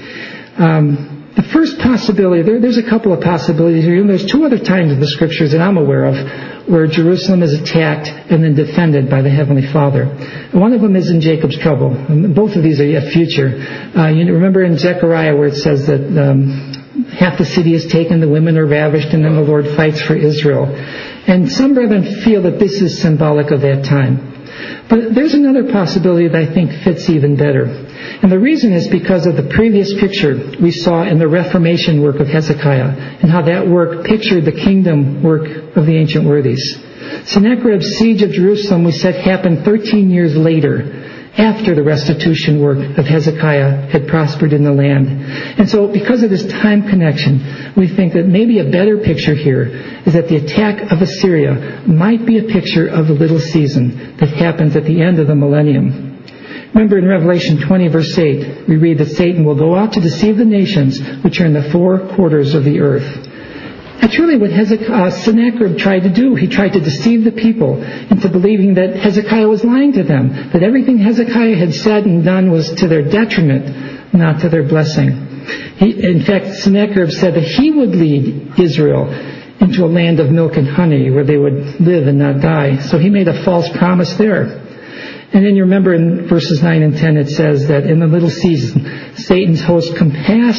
Um, the first possibility, there, there's a couple of possibilities here. And there's two other times in the scriptures that I'm aware of where Jerusalem is attacked and then defended by the Heavenly Father. One of them is in Jacob's trouble. And both of these are yet future. Uh, you remember in Zechariah where it says that um, half the city is taken, the women are ravished, and then the Lord fights for Israel. And some brethren feel that this is symbolic of that time. But there's another possibility that I think fits even better. And the reason is because of the previous picture we saw in the Reformation work of Hezekiah and how that work pictured the kingdom work of the ancient worthies. Sennacherib's siege of Jerusalem, we said, happened thirteen years later, after the restitution work of Hezekiah had prospered in the land. And so because of this time connection, we think that maybe a better picture here is that the attack of Assyria might be a picture of the little season that happens at the end of the millennium. Remember in Revelation twenty verse eight, we read that Satan will go out to deceive the nations which are in the four quarters of the earth. That's really what Hezekiah, uh, Sennacherib tried to do. He tried to deceive the people into believing that Hezekiah was lying to them, that everything Hezekiah had said and done was to their detriment, not to their blessing. He, in fact, Sennacherib said that he would lead Israel into a land of milk and honey where they would live and not die. So he made a false promise there. And then you remember in verses nine and ten it says that in the little season, Satan's host compassed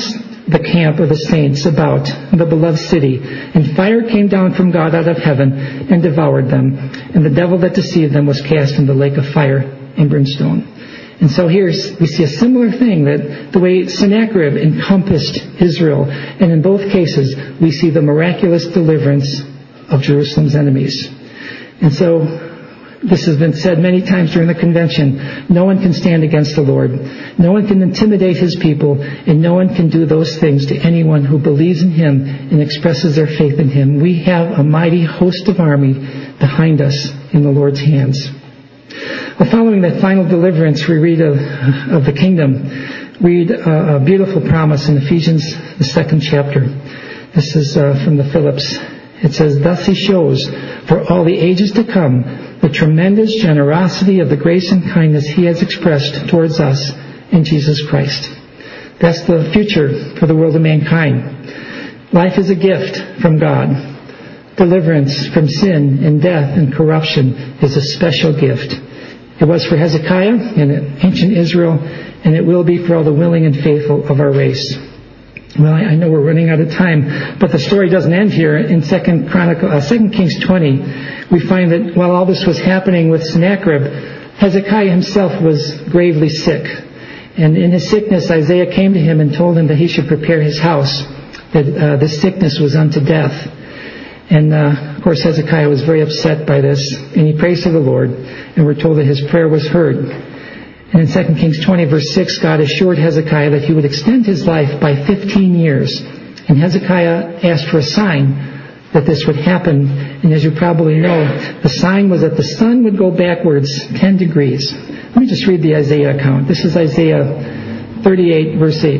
the camp of the saints about the beloved city, and fire came down from God out of heaven and devoured them, and the devil that deceived them was cast in the lake of fire and brimstone. And so here we see a similar thing, that the way Sennacherib encompassed Israel, and in both cases we see the miraculous deliverance of Jerusalem's enemies. And so this has been said many times during the convention. No one can stand against the Lord. No one can intimidate His people, and no one can do those things to anyone who believes in Him and expresses their faith in Him. We have a mighty host of army behind us in the Lord's hands. Well, following that final deliverance we read of, of the kingdom, read a, a beautiful promise in Ephesians, the second chapter. This is uh, from the Phillips. It says, "Thus He shows for all the ages to come the tremendous generosity of the grace and kindness He has expressed towards us in Jesus Christ." That's the future for the world of mankind. Life is a gift from God. Deliverance from sin and death and corruption is a special gift. It was for Hezekiah in ancient Israel, and it will be for all the willing and faithful of our race. Well, I know we're running out of time, but the story doesn't end here. In Second Chronicle, uh, Second Kings twenty, we find that while all this was happening with Sennacherib, Hezekiah himself was gravely sick. And in his sickness, Isaiah came to him and told him that he should prepare his house, that uh, this sickness was unto death. And, uh, of course, Hezekiah was very upset by this, and he prays to the Lord, and we're told that his prayer was heard. And in Second Kings twenty, verse six, God assured Hezekiah that He would extend his life by fifteen years. And Hezekiah asked for a sign that this would happen. And as you probably know, the sign was that the sun would go backwards ten degrees. Let me just read the Isaiah account. This is Isaiah thirty-eight, verse eight.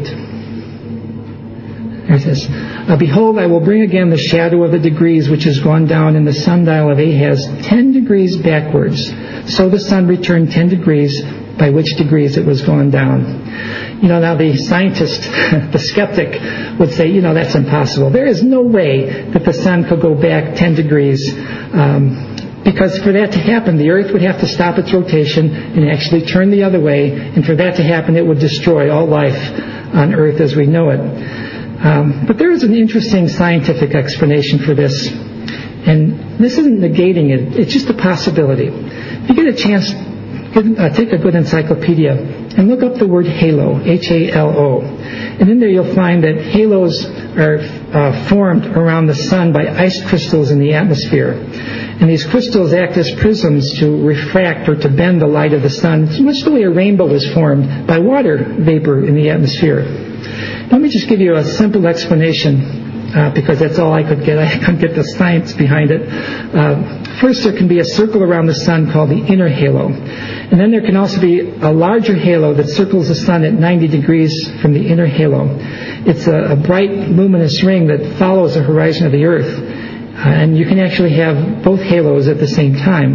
There it says, uh, "Behold, I will bring again the shadow of the degrees which is gone down in the sundial of Ahaz ten degrees backwards. So the sun returned ten degrees, by which degrees it was gone down." You know, now the scientist, the skeptic, would say, you know, that's impossible. There is no way that the sun could go back ten degrees. Um, because for that to happen, the earth would have to stop its rotation and actually turn the other way. And for that to happen, it would destroy all life on earth as we know it. Um, but there is an interesting scientific explanation for this. And this isn't negating it. It's just a possibility. If you get a chance, Uh, take a good encyclopedia and look up the word halo, H A L O. And in there you'll find that halos are uh, formed around the sun by ice crystals in the atmosphere. And these crystals act as prisms to refract or to bend the light of the sun. It's much the way a rainbow is formed by water vapor in the atmosphere. Let me just give you a simple explanation. Uh, because that's all I could get. I couldn't get the science behind it. Uh, first, there can be a circle around the sun called the inner halo. And then there can also be a larger halo that circles the sun at ninety degrees from the inner halo. It's a, a bright, luminous ring that follows the horizon of the earth. Uh, and you can actually have both halos at the same time.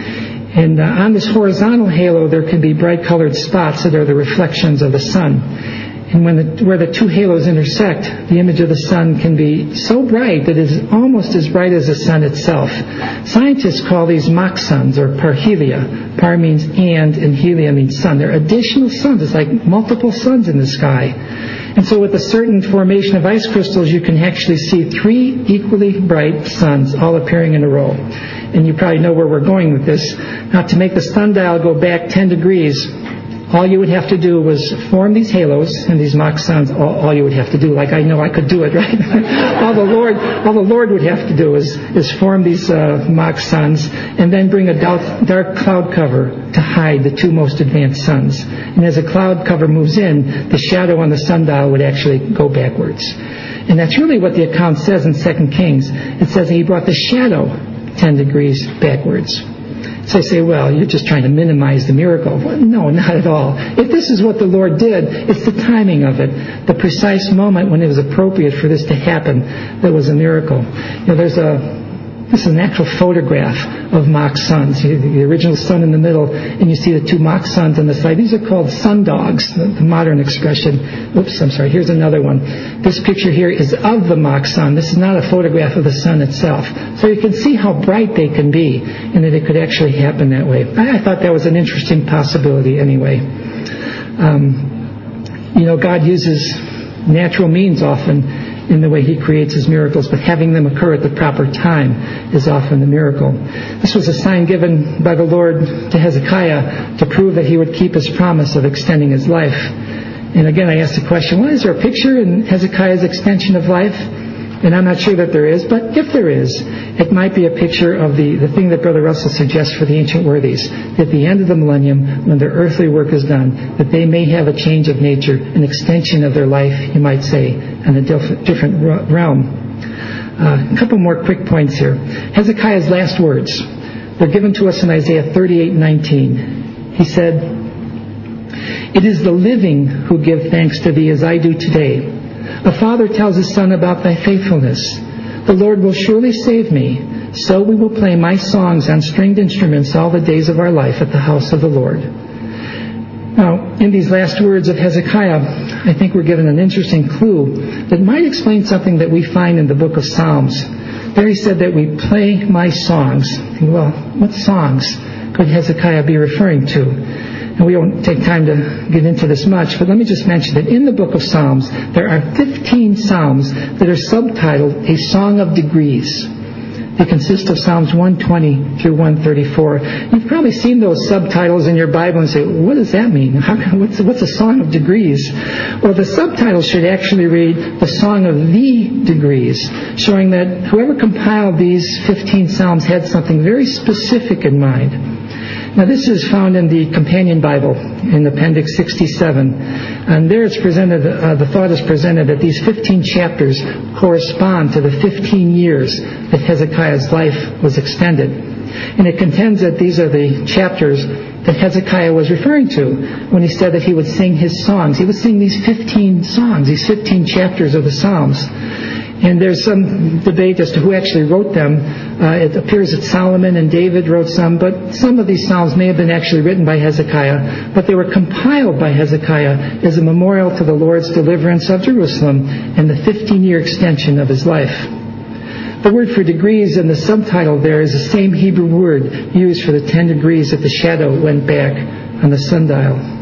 And uh, on this horizontal halo, there can be bright-colored spots that are the reflections of the sun. And when the, where the two halos intersect, the image of the sun can be so bright that it is almost as bright as the sun itself. Scientists call these mock suns, or parhelia. Par means and, and helia means sun. They're additional suns. It's like multiple suns in the sky. And so with a certain formation of ice crystals, you can actually see three equally bright suns all appearing in a row. And you probably know where we're going with this. Now, to make the sundial go back ten degrees, all you would have to do was form these halos and these mock suns. All, all you would have to do, like I know I could do it, right? all the Lord, all the Lord would have to do is is form these uh, mock suns, and then bring a dark, dark cloud cover to hide the two most advanced suns. And as a cloud cover moves in, the shadow on the sundial would actually go backwards. And that's really what the account says in Second Kings. It says that He brought the shadow ten degrees backwards. So I say, well, you're just trying to minimize the miracle. Well, no, not at all. If this is what the Lord did, it's the timing of it, the precise moment when it was appropriate for this to happen that was a miracle. You know, there's a this is an actual photograph of mock suns. You, the original sun in the middle, and you see the two mock suns on the side. These are called sun dogs, the, the modern expression. Oops, I'm sorry. Here's another one. This picture here is of the mock sun. This is not a photograph of the sun itself. So you can see how bright they can be, and that it could actually happen that way. I, I thought that was an interesting possibility anyway. Um, you know, God uses natural means often in the way he creates his miracles, but having them occur at the proper time is often the miracle. This was a sign given by the Lord to Hezekiah to prove that he would keep his promise of extending his life. And again, I asked the question, well, is there a picture in Hezekiah's extension of life? And I'm not sure that there is, but if there is, it might be a picture of the, the thing that Brother Russell suggests for the ancient worthies. At the end of the millennium, when their earthly work is done, that they may have a change of nature, an extension of their life, you might say, in a diff- different realm. Uh, a couple more quick points here. Hezekiah's last words. They're given to us in Isaiah thirty-eight nineteen. He said, "It is the living who give thanks to thee as I do today. A father tells his son about thy faithfulness. The Lord will surely save me. So we will play my songs on stringed instruments all the days of our life at the house of the Lord." Now, in these last words of Hezekiah, I think we're given an interesting clue that might explain something that we find in the book of Psalms. There he said that we play my songs. Well, what songs could Hezekiah be referring to? And we won't take time to get into this much, but let me just mention that in the book of Psalms, there are fifteen Psalms that are subtitled A Song of Degrees. They consist of Psalms one twenty through one thirty-four. You've probably seen those subtitles in your Bible and say, what does that mean? How, what's, what's a song of degrees? Well, the subtitle should actually read the Song of the Degrees, showing that whoever compiled these fifteen Psalms had something very specific in mind. Now, this is found in the Companion Bible in Appendix sixty-seven. And there it's presented, uh, the thought is presented that these fifteen chapters correspond to the fifteen years that Hezekiah's life was extended. And it contends that these are the chapters that Hezekiah was referring to when he said that he would sing his songs. He would sing these fifteen songs, these fifteen chapters of the Psalms. And there's some debate as to who actually wrote them. Uh, it appears that Solomon and David wrote some, but some of these psalms may have been actually written by Hezekiah, but they were compiled by Hezekiah as a memorial to the Lord's deliverance of Jerusalem and the fifteen-year extension of his life. The word for degrees in the subtitle there is the same Hebrew word used for the ten degrees that the shadow went back on the sundial.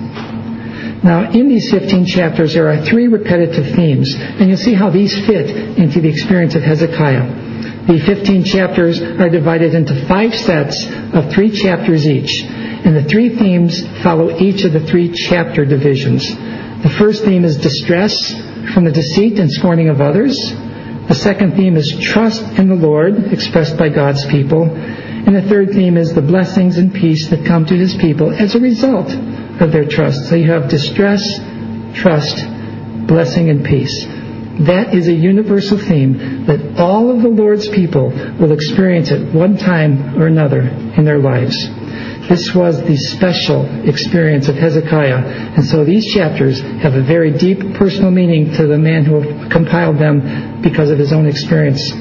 Now, in these fifteen chapters, there are three repetitive themes, and you'll see how these fit into the experience of Hezekiah. The fifteen chapters are divided into five sets of three chapters each, and the three themes follow each of the three chapter divisions. The first theme is distress from the deceit and scorning of others. The second theme is trust in the Lord, expressed by God's people. And the third theme is the blessings and peace that come to His people as a result of their trust. So you have distress, trust, blessing, and peace. That is a universal theme that all of the Lord's people will experience at one time or another in their lives. This was the special experience of Hezekiah, and so these chapters have a very deep personal meaning to the man who compiled them because of his own experience.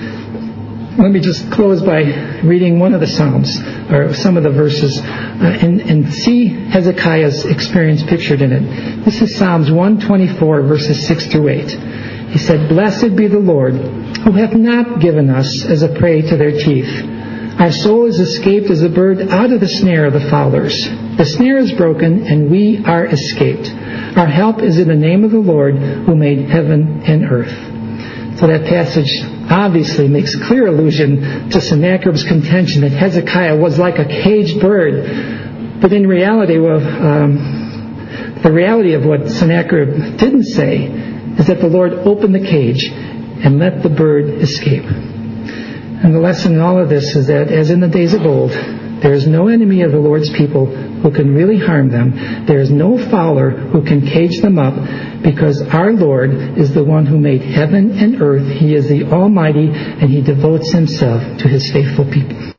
Let me just close by reading one of the Psalms, or some of the verses, uh, and, and see Hezekiah's experience pictured in it. This is Psalms one twenty-four, verses six through eight. He said, "Blessed be the Lord, who hath not given us as a prey to their teeth. Our soul is escaped as a bird out of the snare of the fowlers. The snare is broken, and we are escaped. Our help is in the name of the Lord, who made heaven and earth." So that passage obviously makes clear allusion to Sennacherib's contention that Hezekiah was like a caged bird. But in reality, well, um, the reality of what Sennacherib didn't say is that the Lord opened the cage and let the bird escape. And the lesson in all of this is that, as in the days of old, there is no enemy of the Lord's people who can really harm them. There is no fowler who can cage them up, because our Lord is the one who made heaven and earth. He is the Almighty, and He devotes Himself to His faithful people.